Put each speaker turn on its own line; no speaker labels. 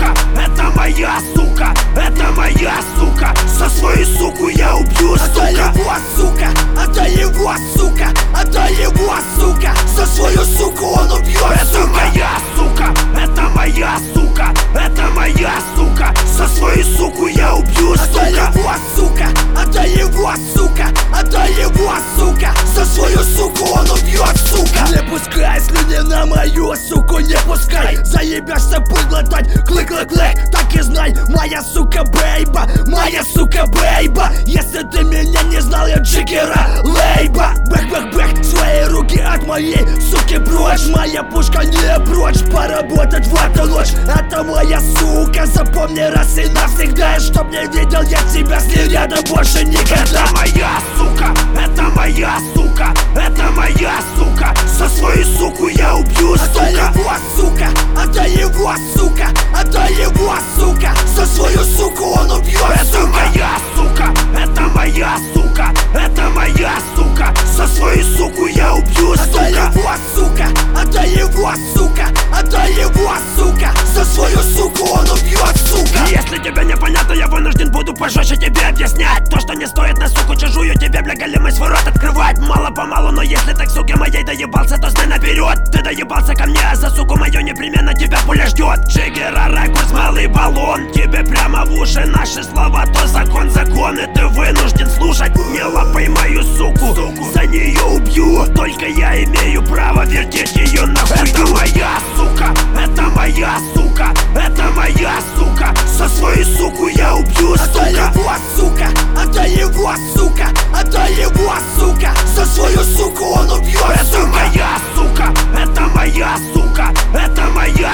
сука, это моя сука, это моя сука. За свою суку я убью, сука.
Это его сука, это его сука, это его сука. За свою суку он убьет,
это моя сука, это моя сука, это моя сука. За свою суку я убью, сука.
Это его сука, это его сука, это его сука. За свою суку он убьет, сука. Не пускай слюни на мою суку, не пускай. Заебешься пыль глотать, клык-клык-клык. Так и знай, моя сука бейба, моя сука бейба. Если ты меня не знал, я Джиггера Лейба. Бэк-бэк-бэк, свои руки от моей суки прочь. Моя пушка не прочь, поработать в эту ночь. Это моя сука, запомни раз и навсегда. И чтоб не видел я тебя с ней рядом больше никогда.
Это моя сука, это моя сука, это моя сука. За свою суку я убью, сука.
Это его сука, это его сука, это его сука. За свою суку он убьет,
это
сука.
моя сука, это моя сука, это моя сука. За свою суку я убью,
Это
сука.
его сука, это его сука, это его сука. За свою суку он убьет, сука.
Если тебе непонятно, я вынужден буду пожестче тебе объяснять. То, что не стоит на суку чужую, тебе, бля, голимый свой рот открывать. Мало-помалу, но если так суке моей доебался, то знай наперед. Ты доебался ко мне, а за суку мою непременно тебя пуля ждет. Джиггера, ракурс, малый баллон. Тебе прямо в уши наши слова, то закон, закон. И ты вынужден слушать. Не лапай мою суку, за нее убью. Только я имею право вертеть ее нахуй. Это моя сука, это моя сука, это моя сука. За свою суку я убью,
Это
сука.
его сука, это его сука, это его сука. За свою суку он убьет,
Это
сука.
моя сука, это моя сука, это моя